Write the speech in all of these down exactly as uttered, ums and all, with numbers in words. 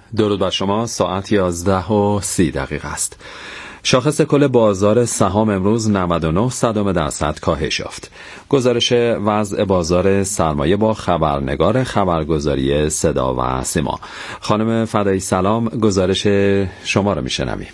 درود بر شما. ساعت یازده و سی دقیقه است. شاخص کل بازار سهام امروز نود و نه صدم درصد کاهش یافت. گزارش وضع بازار سرمایه با خبرنگار خبرگزاری صدا و سیما. خانم فدایی سلام، گزارش شما رو میشنویم.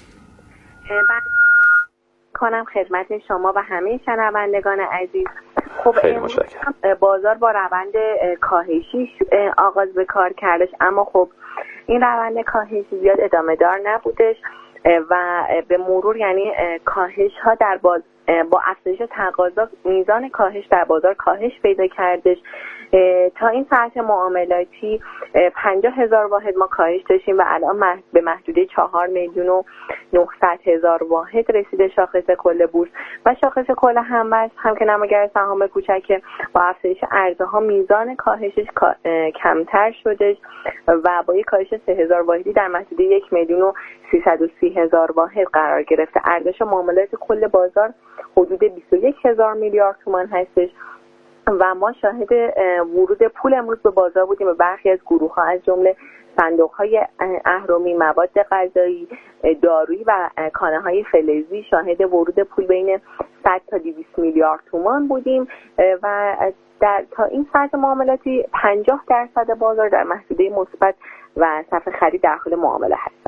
کنم خدمت شما و همه شنوندگان عزیز. خب خیلی متشکرم. بازار با روند کاهشی آغاز به کار کردش، اما خب این روند کاهشی زیاد ادامه دار نبودش و به مرور یعنی کاهش ها در باز با افزایش تقاضا میزان کاهش در بازار کاهش پیدا کردش. تا این ساعت معاملاتی پنجاه هزار واحد ما کاهش داشتیم و الان به محدوده چهار میلیون و نهصد هزار واحد رسیده شاخص کل بورس و شاخص کل هم‌وزن هم که نماگر سهام کوچک با افزایش عرضه ها میزان کاهشش کمتر شده و با یک کاهش سه هزار واحدی در محدوده یک میلیون و سیصد و سی هزار واحد قرار گرفته. ارزش معاملات کل بازار حدود بیست و یک هزار میلیارد تومان هستش و ما شاهد ورود پول امروز به بازار بودیم و برخی از گروه ها از جمله صندوق های اهرمی، مواد غذایی، دارویی و کانه های فلزی شاهد ورود پول بین صد تا دویست میلیارد تومان بودیم و در تا این ساعت معاملاتی پنجاه درصد بازار در محدوده مثبت و صف خرید در حال معامله هست.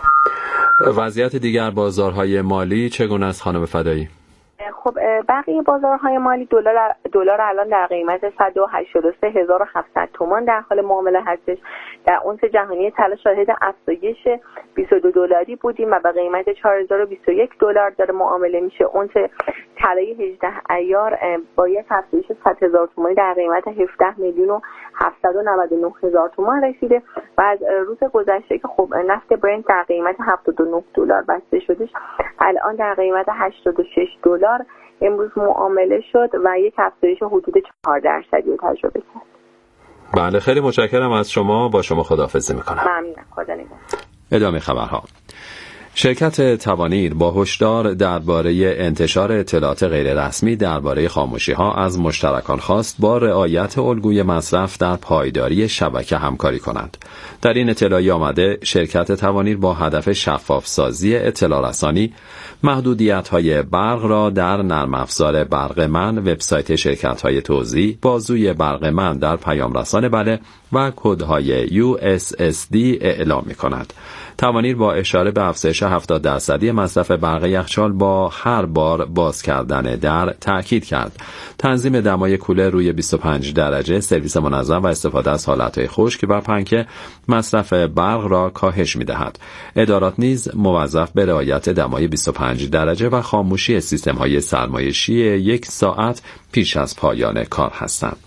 وضعیت دیگر بازارهای مالی چگونه است خانم فدایی؟ خب بقیه بازارهای مالی دلار دلار الان در قیمت صد و هشتاد و سه هزار و هفتصد تومان در حال معامله هستش. در اونس جهانی طلا شاهد افزایش بیست و دو دلاری بودیم و به قیمت چهار هزار و بیست و یک دلار داره معامله میشه. اونس طلای هجده عیار با یک افزایش صد هزار تومانی در قیمت هفده میلیون و هفتصد و نود و نه هزار تومان رسیده و از روز گذشته که خب نفت برنت در قیمت هفتاد و نه دلار بسته شدش الان در قیمت هشتاد و شش دلار امروز معامله شد و یک افزایش حدود چهار درصدی رو تجربه کرد. بله، خیلی متشکرم از شما. با شما خداحافظی میکنم. ممنونم. خدا نگهدار. ادامه خبرها. شرکت توانیر با هشدار درباره انتشار اطلاعات غیررسمی درباره خاموشی‌ها از مشترکان خواست با رعایت الگوی مصرف در پایداری شبکه همکاری کنند. در این اطلاعیه آمده شرکت توانیر با هدف شفاف سازی اطلاع رسانی محدودیت‌های برق را در نرم افزار برق من، وبسایت شرکت‌های توزیع، بازوی برق من در پیام رسان بله و کدهای یو اس اس دی اعلام می‌کند. توانیر با اشاره به افزایش هفتاد درصدی مصرف برق یخچال با هر بار باز کردن در تأکید کرد. تنظیم دمای کولر روی بیست و پنج درجه، سرویس منظم و استفاده از حالتهای خشک و پنکه مصرف برق را کاهش می‌دهد. ادارات نیز موظف به رعایت دمای بیست و پنج درجه و خاموشی سیستم‌های سرمایشی یک ساعت پیش از پایان کار هستند.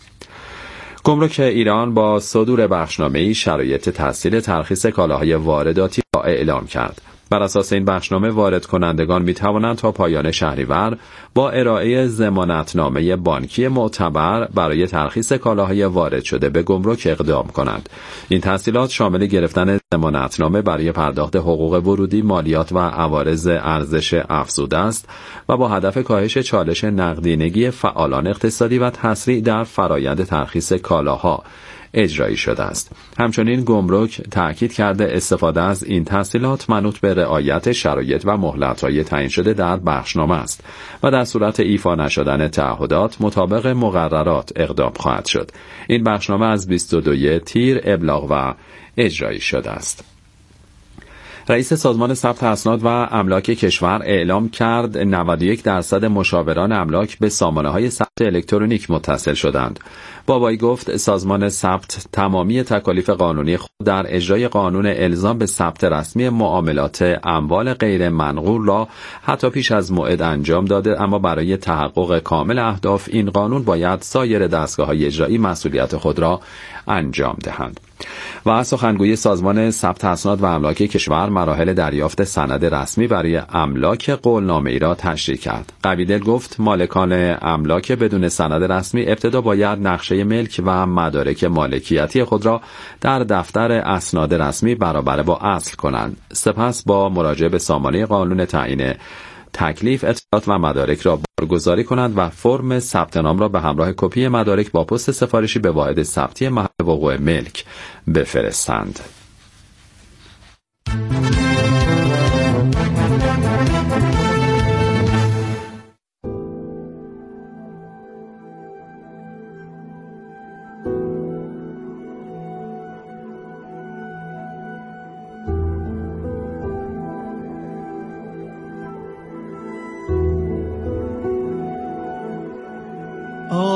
گمرک ایران با صدور بخشنامه‌ای شرایط تسهیل ترخیص کالاهای وارداتی را اعلام کرد. بر اساس این بخشنامه وارد کنندگان می توانند تا پایان شهریور با ارائه ضمانتنامه بانکی معتبر برای ترخیص کالاهای وارد شده به گمرک اقدام کنند. این تسهیلات شامل گرفتن ضمانتنامه برای پرداخت حقوق ورودی، مالیات و عوارض ارزش افزوده است و با هدف کاهش چالش نقدینگی فعالان اقتصادی و تسریع در فرایند ترخیص کالاها اجرایی شده است. همچنین گمرک تأکید کرده استفاده از این تسهیلات منوط به رعایت شرایط و مهلت‌های تعیین شده در بخشنامه است و در صورت ایفا نشدن تعهدات مطابق مقررات اقدام خواهد شد. این بخشنامه از بیست و دو تیر ابلاغ و اجرایی شده است. رئیس سازمان ثبت اسناد و املاک کشور اعلام کرد نود و یک درصد مشاوران املاک به سامانه‌های ثبت الکترونیک متصل شدند. بابایی گفت سازمان ثبت تمامی تکالیف قانونی خود در اجرای قانون الزام به ثبت رسمی معاملات اموال غیر منقول را حتی پیش از موعد انجام داده، اما برای تحقق کامل اهداف این قانون باید سایر دستگاه‌های اجرایی مسئولیت خود را انجام دهند. و سخنگوی سازمان ثبت اسناد و املاک کشور مراحل دریافت سند رسمی برای املاک قولنامه‌ای را تشریح کرد. قویدل گفت مالکان املاک بدون سند رسمی ابتدا باید نقشه ملک و مدارک مالکیتی خود را در دفتر اسناد رسمی برابر با اصل کنند. سپس با مراجعه به سامانه قانون تعیین تکلیف اطلاعات و مدارک را بارگذاری کنند و فرم ثبت نام را به همراه کپی مدارک با پست سفارشی به واحد ثبتی محل وقوع ملک بفرستند.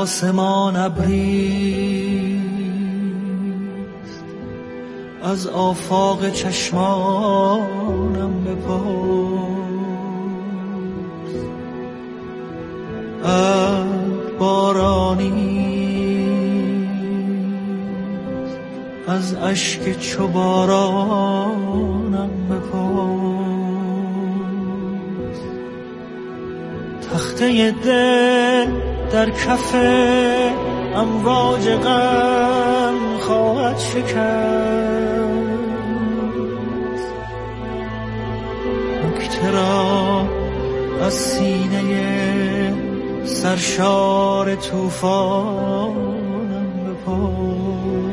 آسمان ابری از آفاق چشمانم بپرس، ابر بارانی از اشک چو بارانم بپرس. تخته دل در کف امواج غم خواهد شکست، نکته را از سینه سرشار طوفانم بپرس.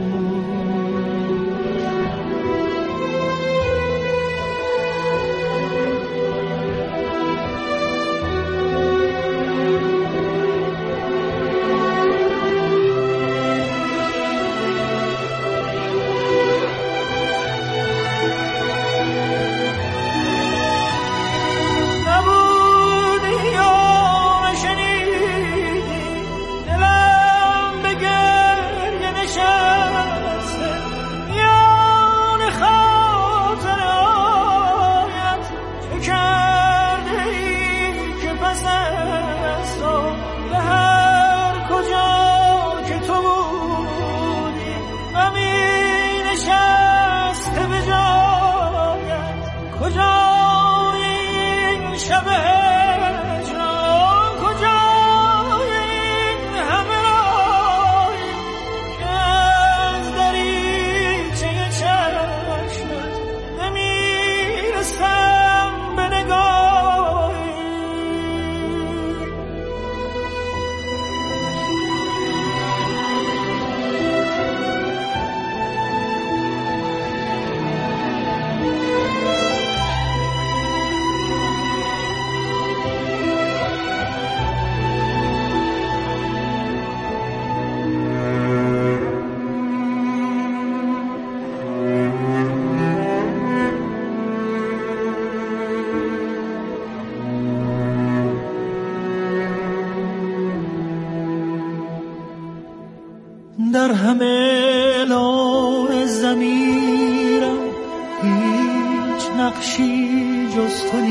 در همه لون ضمیرم هیچ نقشی جز تو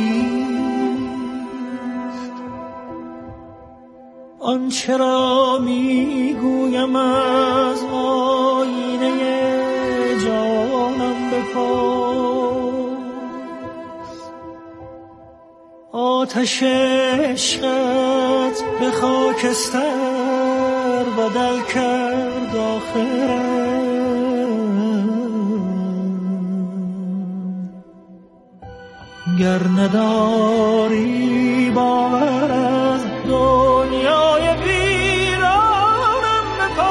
نیست، آنچه را میگویم از آینه جانم بپرس. آتش عشقت به خاکستر بدل کرد آخرم، گر نداری باور از دنیای ویرانم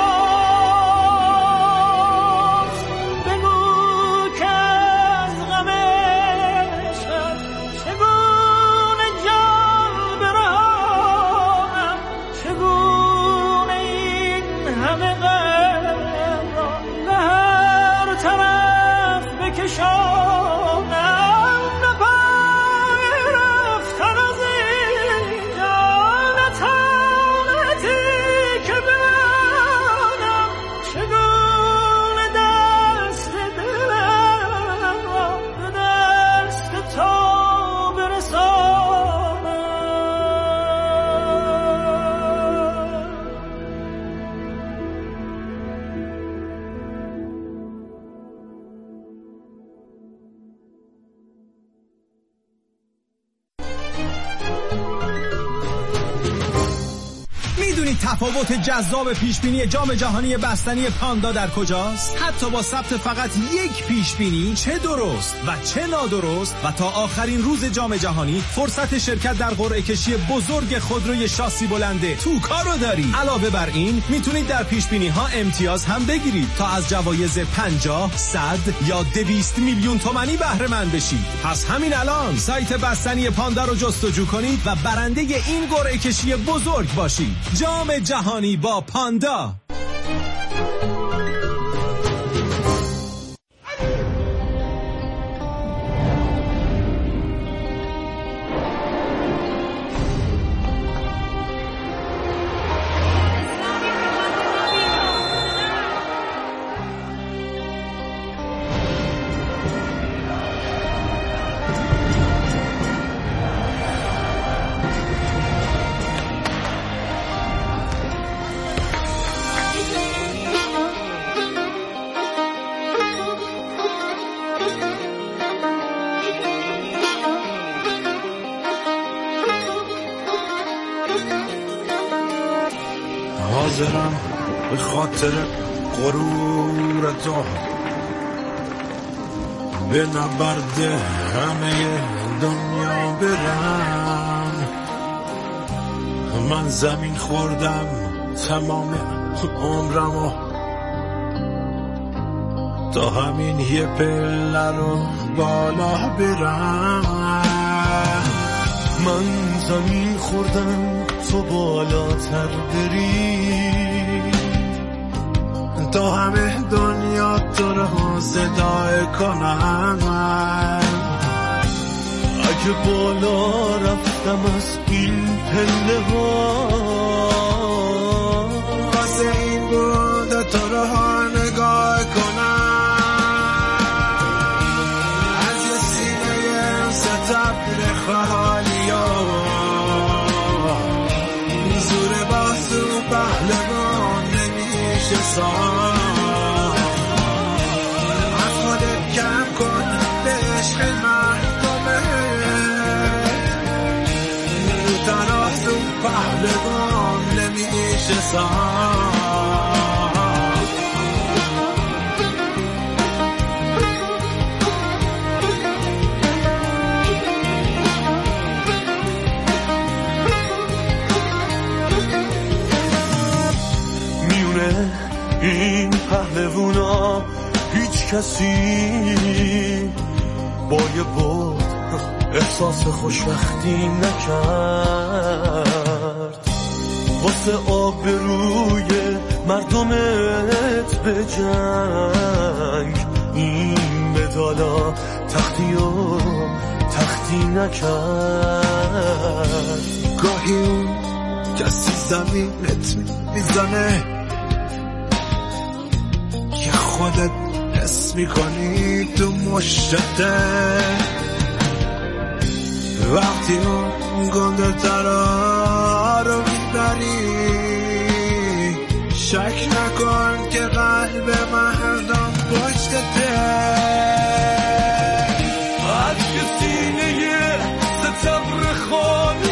بپرس. بگو که از غم عشقت چگونه جان برهانم، چگونه این همه غم را به هر طرف بکشانم. تفاوت جذاب پیشبینی جام جهانی بستنی پاندا در کجاست؟ حتی با ثبت فقط یک پیشبینی چه درست و چه نادرست و تا آخرین روز جام جهانی فرصت شرکت در قرعه کشی بزرگ خودروی شاسی بلنده توکا رو داری. علاوه بر این میتونید در پیشبینی ها امتیاز هم بگیرید تا از جوایز پنجاه، صد یا دویست میلیون تومانی بهره مند بشید. پس همین الان سایت بستنی پاندا رو جستجو کنید و برنده این قرعه کشی بزرگ باشید. جام جهانی با پاندا. حاضرم به خاطر غرور تو به نبرد همه دنیا برم. من زمین خوردم تمام عمرمو تا همین یه پله رو بالا برم. من زمین خوردم تو بالاتر بری تا همه دنیا تو رو صدای کنم. اگه بالا رفتم از این پله ها واسه این بود تو رو نگاه کنم. از یه سینه ستبر خالی ها زور بازو پهلوان نمیشه سان. از خودت کم کن به عشق مردمه رو ترازو پهلوان نمیشه سان. این پهلوونا هیچ کسی با یه بود احساس خوشبختی نکرد. واسه آبروی مردمت به جنگ این مدالا تختی و تختی نکرد. گاهی اون کسی زمینت میزنه که خودت حس میکنی تو مشته. وقتی اون گنده ترا رو میبری شک نکن که قلب مردم پشتته. از که سینه ستبر خالی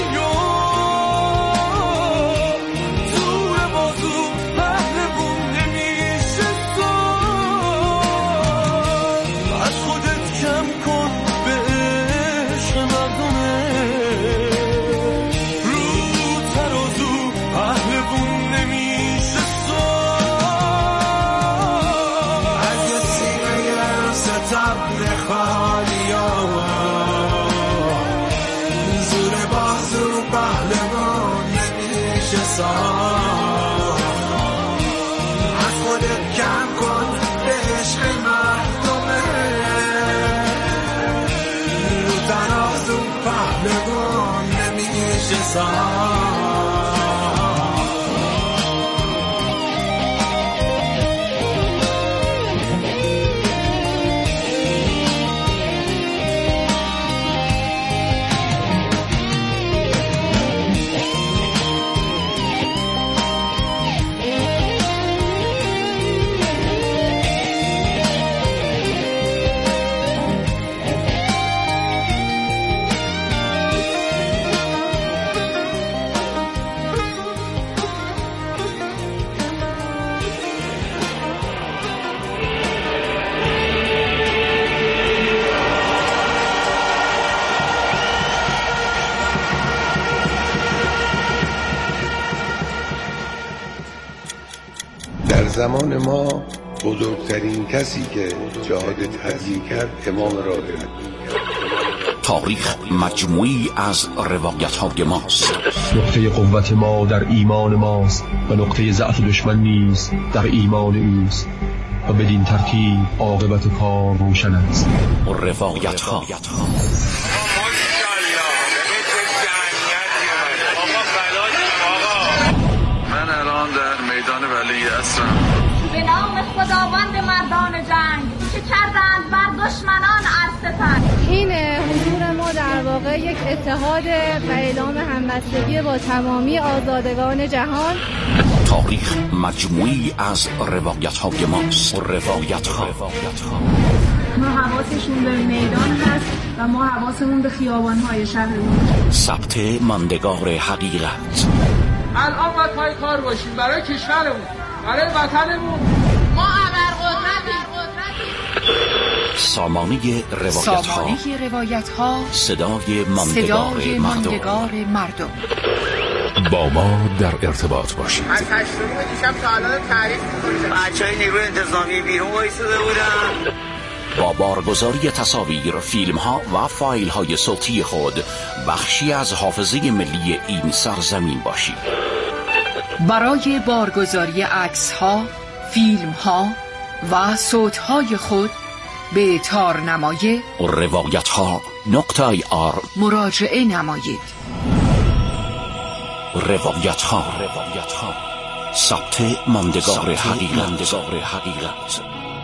از خودت کم کن به عشق مردمه رو ترازو پهلوان نمیشه سان. زمان ما بزرگترین کسی که جهاد تبلیغ کرد امام راهب. تاریخ مجموعی از روایت‌های ماست. نقطه قوت ما در ایمان ماست و نقطه ضعف دشمن نیز در ایمان اوست و بدین ترتیب عاقبت کار روشن است. روایت‌ها من الان در میدان ولی عصرم. به نام خداوند مردان جنگ که کردند بر دشمنان از ستم. این حضور ما در واقع یک اتحاد و اعلام همبستگی با تمامی آزادگان جهان. تاریخ مجموعی از روایت‌های ماست. روایت‌ها ما حواسشون به میدان هست و ما حواسمون به خیابان‌های شهرمون. ثبت ماندگار حقیقت. الان باید پای کار باشیم برای کشورمون، برای وطنمون. ما ابرقدرتیم. سامانه روایت ها، سامانه روایت ها، صدای ماندگار, صدای ماندگار مردم. مردم با ما در ارتباط باشید. از هشتمی دیشب تا الان تعریف می‌کنید. بچهای نیروی انتظامی بیرون وایساده بودن. با بارگذاری تصاویر، فیلم ها و فایل های صوتی خود بخشی از حافظه ملی این سرزمین باشید. برای بارگذاری عکس ها، فیلم ها و صوت های خود به تارنمای روایت ها نقطه آی آر مراجعه نمایید. روایت ها، روایت ها، ثبت ماندگار حقیقت.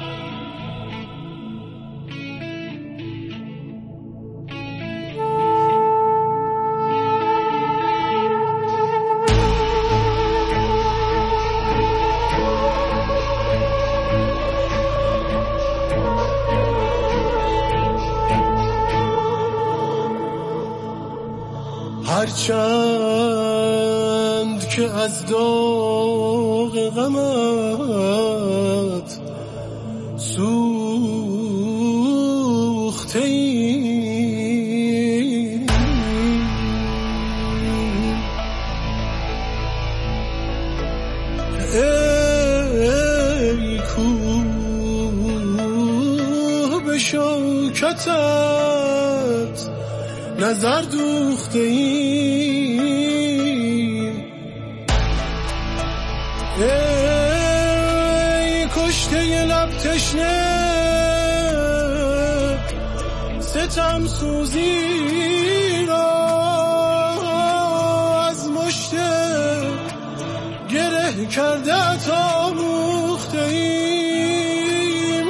هرچند که از داغ غمت سوخته ایم، ای کوه به شوکتت نظر دوخته ایم، ای کشته لب تشنه ستم سوزی را از مشت گره کرده تا موخته ایم،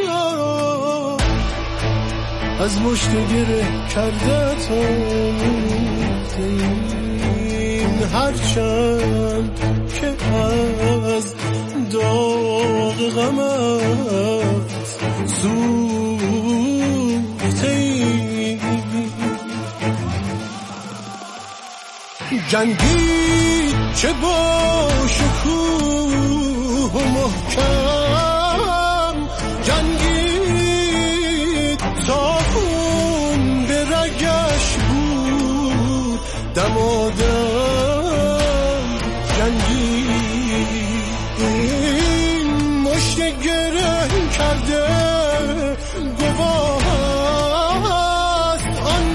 از مشت گره کرده تا موخته ایم. هرچند که از داغ غمت سوخته ایم، جنگی چه با شکوه و محکم، جنگی تا خون به رگش بود دمادم، جنگی این مشت گره کرده گواه است آن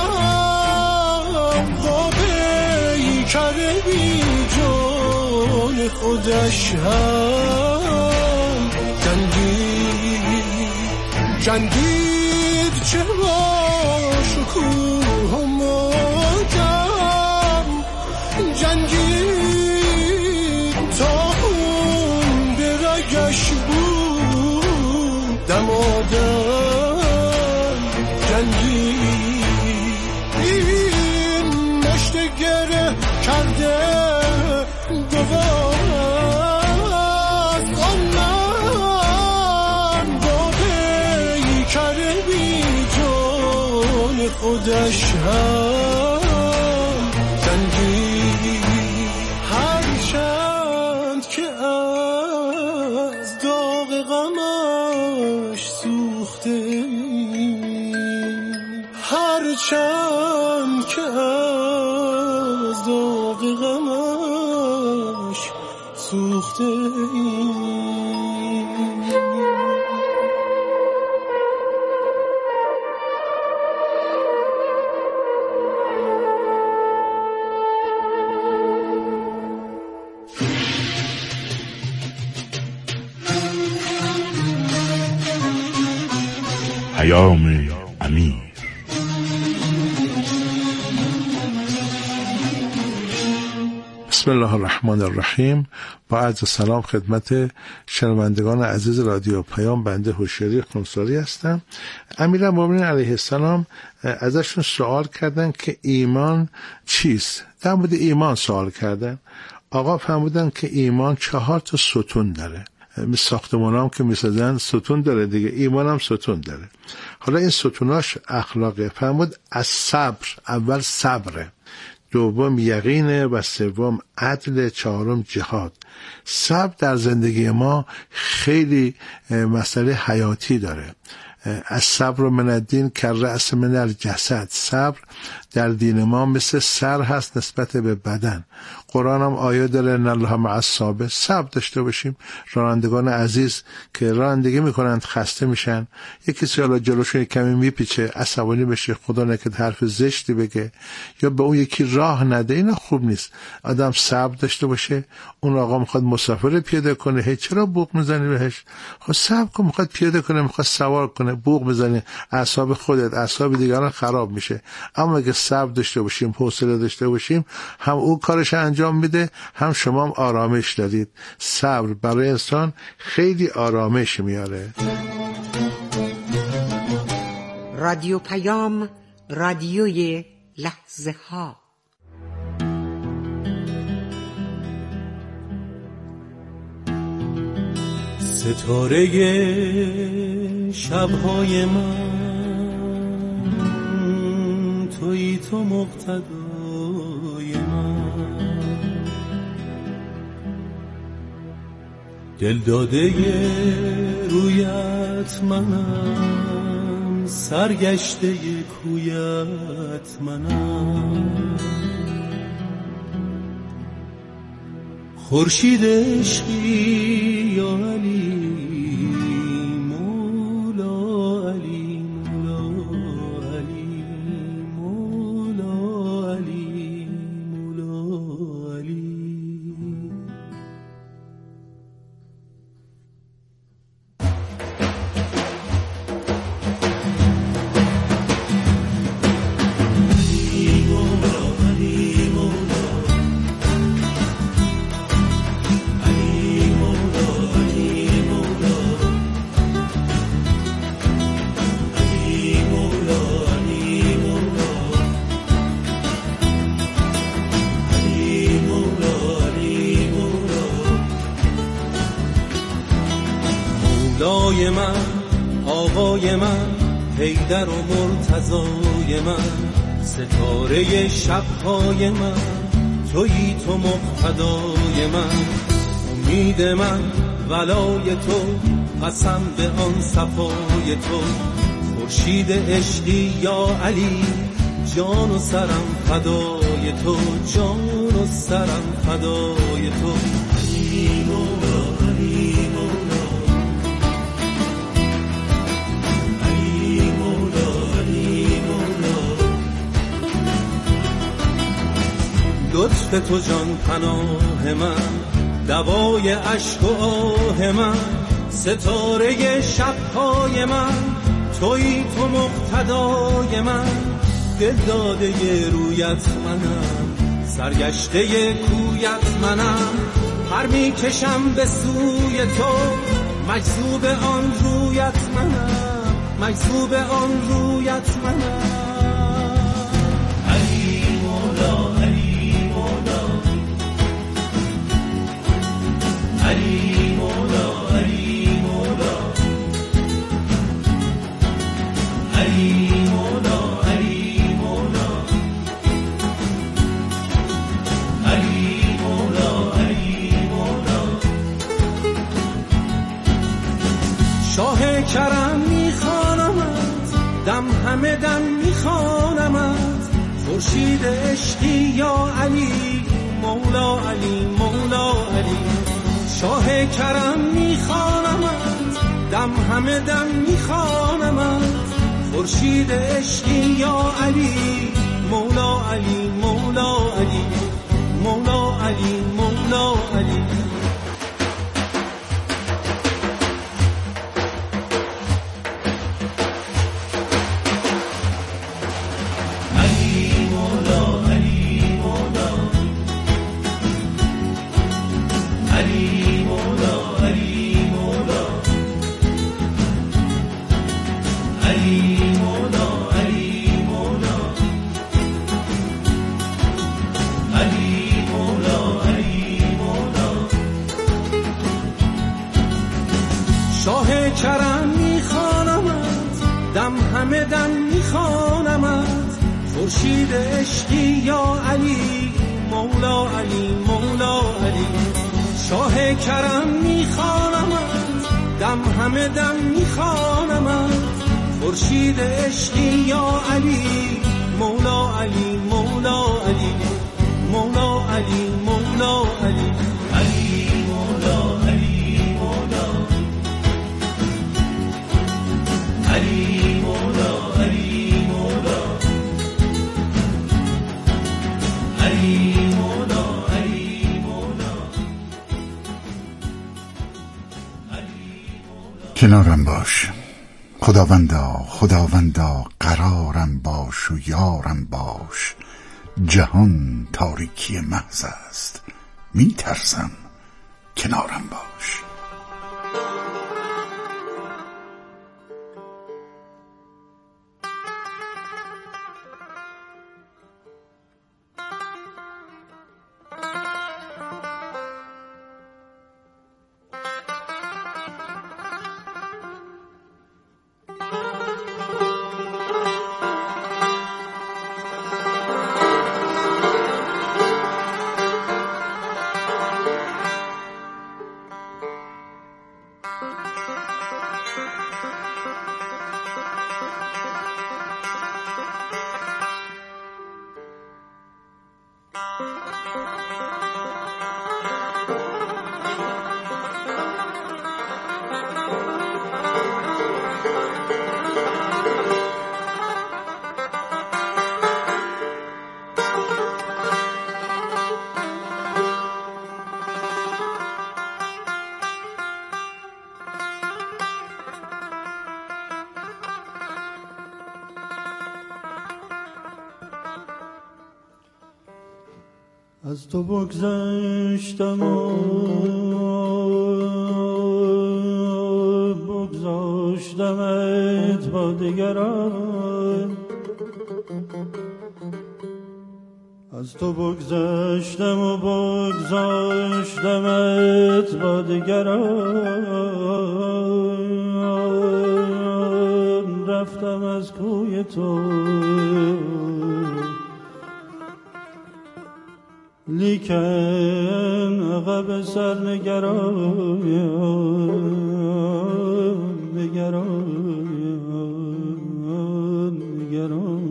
من با پیکر بی جان خودش هم جنگید، جنگید چه با شکوه و محکم، جنگید تا خون به رگش بود دمادم، جنگید این مشت گره کرده گواه آن من با پیکر بی جان خودش هم جنگید. هرچند که از داغ غمش سوخته، هرچند که از داغ غمش سوخته پیام امیر. بسم الله الرحمن الرحیم. با عرض سلام خدمت شنوندگان عزیز رادیو پیام، بنده هوشیاری خونساری هستم. امیرالمومنین علیه السلام ازشون سوال کردن که ایمان چیست؟ در مورد ایمان سوال کردن. آقا فرمودن که ایمان چهار تا ستون داره، مثل ساختمان هم که میسازن ستون داره دیگه، ایمان هم ستون داره. حالا این ستوناش اخلاقه. فرمود از صبر، اول صبره، دوم یقینه و سوم عدل، چهارم جهاد. صبر در زندگی ما خیلی مسئله حیاتی داره. از صبر من الدین که رأس من الجسد. صبر در دین ما مثل سر هست نسبت به بدن. قرآن هم آیه داره ان الله مع الصابرین. صبر داشته باشیم. رانندگان عزیز که رانندگی میکنند خسته میشن، یکی سیالا جلوشون کمی میپیچه عصبانی بشه، خدا نکرد حرف زشتی بگه یا به اون یکی راه نده، اینا خوب نیست. آدم صبر داشته باشه. اون آقا میخواد مسافر پیاده کنه، هی چرا بوق میزنی بهش؟ خب صبر کن، میخواد پیاده کنه، میخواد سوار کنه، بوق بزنی، اعصاب خودت اعصاب دیگران خراب میشه. اما اگه صبر داشته باشیم، حوصله داشته باشیم، هم او کارش انجام میده، هم شما هم آرامش دارید. صبر برای انسان خیلی آرامش میاره. رادیو پیام، رادیوی لحظه ها. ستاره شبهای من تویی، تو مقتدای من، دل داده رویت منم، سرگشته کویت منم، خورشید عشقی یا علی مولا، علی مولا، علی مولا، علی مولا، علی. مولای من، آقای من، حیدر و مرتضای من، ستاره شبهای من، تویی تو مقتدای من، امید من، ولای تو، قسم به آن صفای تو، خورشید عشقی یا علی، جان و سرم فدای تو، جان و سرم فدای تو. علی مولا، علی مولا، علی مولا، علی مولا، لطف تو جان پناه من، دوای عشق و آه من، ستاره شبهای من، تویی تو مقتدای من، دل داده رویت منم، سرگشته کویت منم، پر میکشم به سوی تو، مجذوب آن رویت منم، مجذوب آن رویت منم. علی مولا، علی مولا، علی مولا، علی مولا، علی مولا، علی مولا، علی مولا، علی مولا. شاه کرم میخوانمت، دم همه دم میخوانمت، خورشید عشقی یا علی مولا، علی مولا، علی. شاه کرم میخوانمت، دم همه دم میخوانمت، خورشید عشقی یا علی مولا، علی مولا، علی مولا، علی مولا، علی. علی مولا، علی خورشید عشقی یا علی مولا علی مولا علی شاه کرم میخوانمت دم همه دم میخوانمت خورشید عشقی یا علی مولا علی مولا علی مولا علی مولا علی علی مولا علی مولا علی مولا علی مولا علی مولا علی مولا کنارم باش خداوندا خداوندا قرارم باش و یارم باش جهان تاریکی محض است می ترسم کنارم باش از تو بگذشتم و بگذاشتمت با دیگران از تو بگذشتم و بگذاشتمت با دیگران رفتم از کوی تو لیکن عقب سر نگران نگران نگران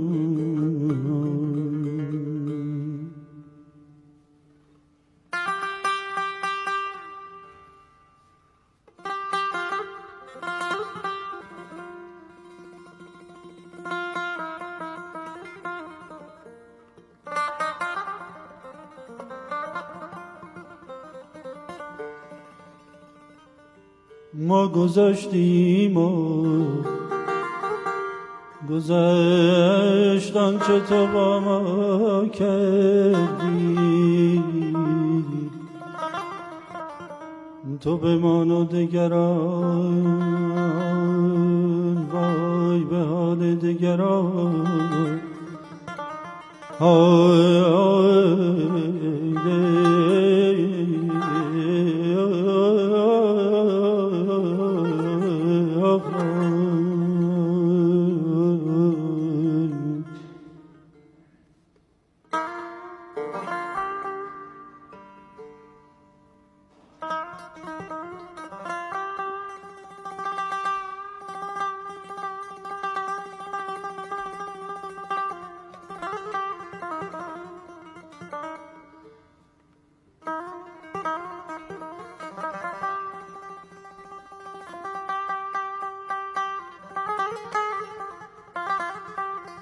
ما گذاشتیم و گذشت آنچه تو با ما کردی تو بمان و دگران وای به حال دگران های های